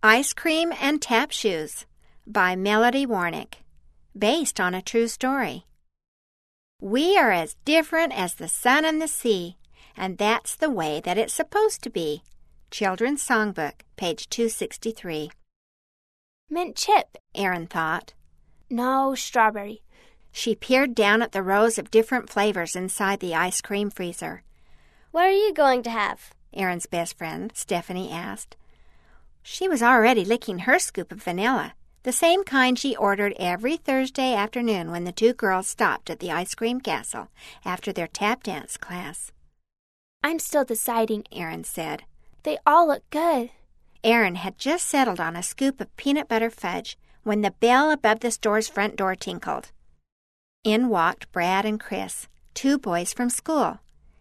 Ice Cream and Tap Shoes by Melody Warnick, based on a true story. We are as different as the sun and the sea, and that's the way that it's supposed to be. Children's Songbook, page 263. Mint chip, Erin thought. No, strawberry. She peered down at the rows of different flavors inside the ice cream freezer. What are you going to have? Erin's best friend, Stephanie, asked. She was already licking her scoop of vanilla, the same kind she ordered every Thursday afternoon when the two girls stopped at the ice cream castle after their tap dance class. I'm still deciding, Erin said. They all look good. Erin had just settled on a scoop of peanut butter fudge when the bell above the store's front door tinkled. In walked Brad and Chris, two boys from school.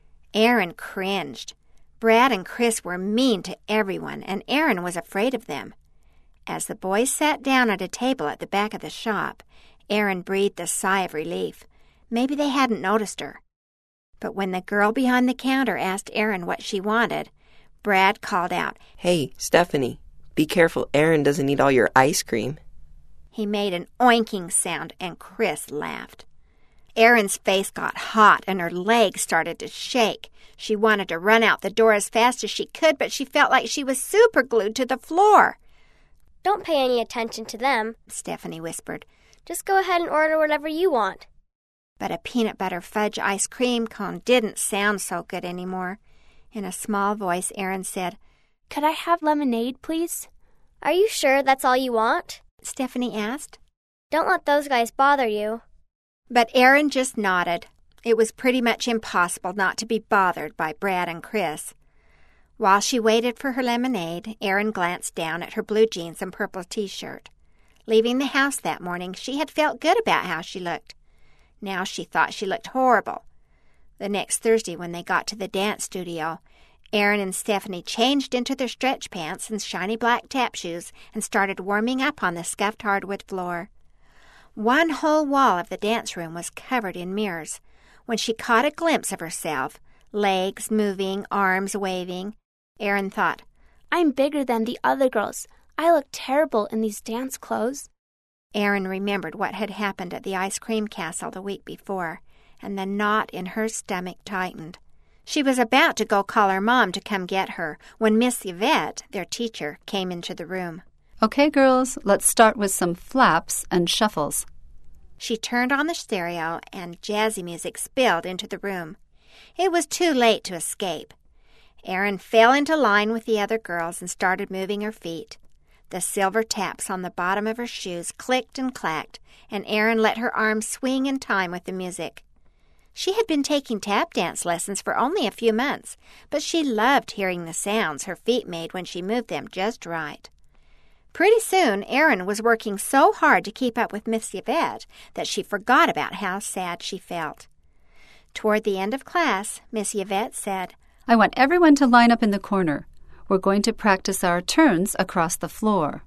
Erin cringed. Brad and Chris were mean to everyone, and Erin was afraid of them. As the boys sat down at a table at the back of the shop, Erin breathed a sigh of relief. Maybe they hadn't noticed her. But when the girl behind the counter asked Erin what she wanted, Brad called out, "Hey, Stephanie, be careful Erin doesn't eat all your ice cream." He made an oinking sound, and Chris laughed. Erin's face got hot, and her legs started to shake. She wanted to run out the door as fast as she could, but she felt like she was superglued to the floor. Don't pay any attention to them, Stephanie whispered. Just go ahead and order whatever you want. But a peanut butter fudge ice cream cone didn't sound so good anymore. In a small voice, Erin said, Could I have lemonade, please? Are you sure that's all you want? Stephanie asked. Don't let those guys bother you. But Erin just nodded. It was pretty much impossible not to be bothered by Brad and Chris. While she waited for her lemonade, Erin glanced down at her blue jeans and purple t-shirt. Leaving the house that morning, she had felt good about how she looked. Now she thought she looked horrible. The next Thursday, when they got to the dance studio, Erin and Stephanie changed into their stretch pants and shiny black tap shoes and started warming up on the scuffed hardwood floor. One whole wall of the dance room was covered in mirrors. When she caught a glimpse of herself, legs moving, arms waving, Erin thought, I'm bigger than the other girls. I look terrible in these dance clothes. Erin remembered what had happened at the ice cream castle the week before, and the knot in her stomach tightened. She was about to go call her mom to come get her when Miss Yvette, their teacher, came into the room. Okay, girls, let's start with some flaps and shuffles. She turned on the stereo, and jazzy music spilled into the room. It was too late to escape. Erin fell into line with the other girls and started moving her feet. The silver taps on the bottom of her shoes clicked and clacked, and Erin let her arms swing in time with the music. She had been taking tap dance lessons for only a few months, but she loved hearing the sounds her feet made when she moved them just right. Pretty soon, Erin was working so hard to keep up with Miss Yvette that she forgot about how sad she felt. Toward the end of class, Miss Yvette said, I want everyone to line up in the corner. We're going to practice our turns across the floor.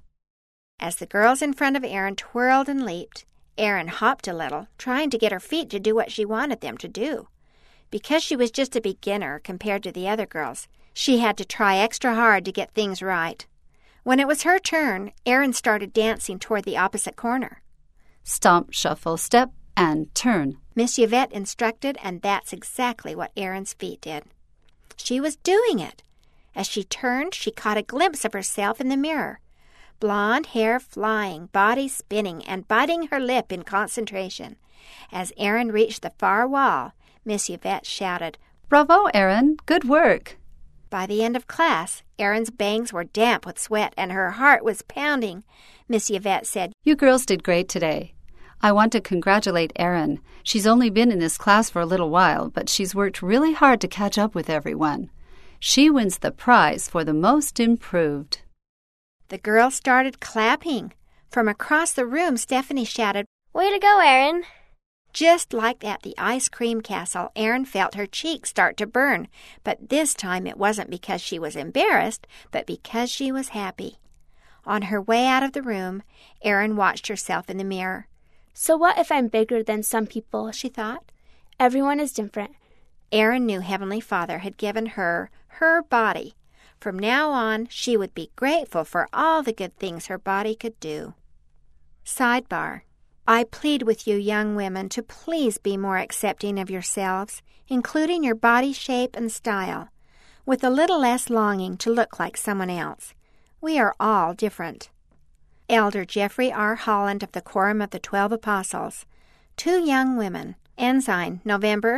As the girls in front of Erin twirled and leaped, Erin hopped a little, trying to get her feet to do what she wanted them to do. Because she was just a beginner compared to the other girls, she had to try extra hard to get things right. When it was her turn, Erin started dancing toward the opposite corner. Stomp, shuffle, step, and turn. Miss Yvette instructed, and that's exactly what Erin's feet did. She was doing it. As she turned, she caught a glimpse of herself in the mirror. Blonde hair flying, body spinning, and biting her lip in concentration. As Erin reached the far wall, Miss Yvette shouted, Bravo, Erin! Good work! By the end of class, Erin's bangs were damp with sweat and her heart was pounding. Miss Yvette said, You girls did great today. I want to congratulate Erin. She's only been in this class for a little while, but she's worked really hard to catch up with everyone. She wins the prize for the most improved. The girls started clapping. From across the room, Stephanie shouted, Way to go, Erin! Just like at the ice cream castle, Erin felt her cheeks start to burn, but this time it wasn't because she was embarrassed, but because she was happy. On her way out of the room, Erin watched herself in the mirror. So what if I'm bigger than some people, she thought. Everyone is different. Erin knew Heavenly Father had given her body. From now on, she would be grateful for all the good things her body could do. Sidebar. I plead with you young women to please be more accepting of yourselves, including your body shape and style, with a little less longing to look like someone else. We are all different. Elder Jeffrey R. Holland of the Quorum of the 12 Apostles. 2 Young Women. Ensign, November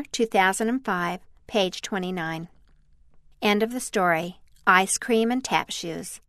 2005, page 29. End of the story. Ice Cream and Tap Shoes.